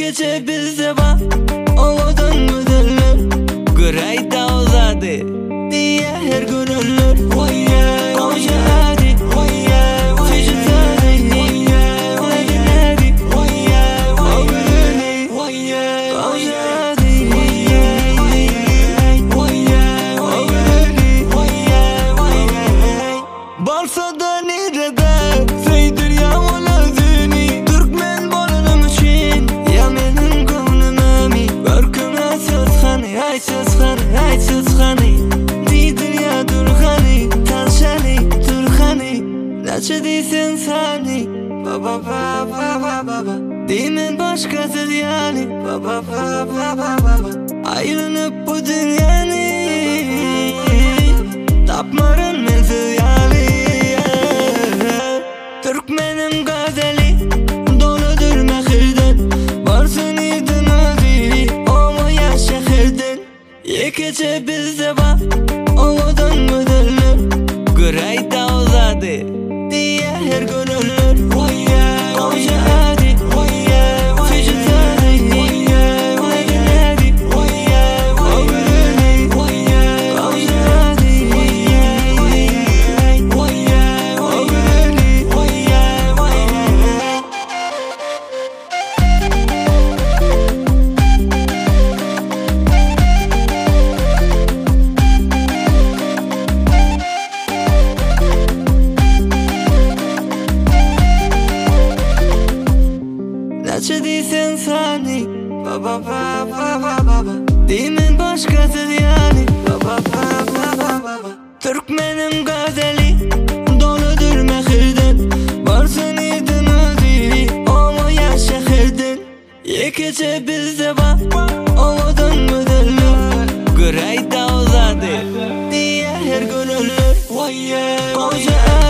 gece bizde bak ovadan müdürler Grayda uzadı diye her gönüller Koca hadi Vücutları Nadi Koca hadi Balsa da nerede Feydir ya oladini Türkmen bolunum için Ya menin gönlüm ami Görküme sözhani Ay sözhani Didin ya durhani Tanşani durhani Naçı deysen sani Baba Demin başkası yani Baba Ayrılıp bu dünyanı Tapmarın meziyali Türkmenim gazeli Doludur mehirden Varsın idin ödiri Ama ya şehirden Yekece bizde bak Ovadan müdürler Grayda uzadı Diye her gönüller Koca hadi Vücutları Nadi Koca hadi Naçı deysen sani Baba Demin başkası yani Baba Türkmenim gazeli Doludur mehirden Varsın idin ödiri Ama ya şehirden Yekece bizde bak Ovadan müdürler Grayda uzadı Diye her gönüller Koca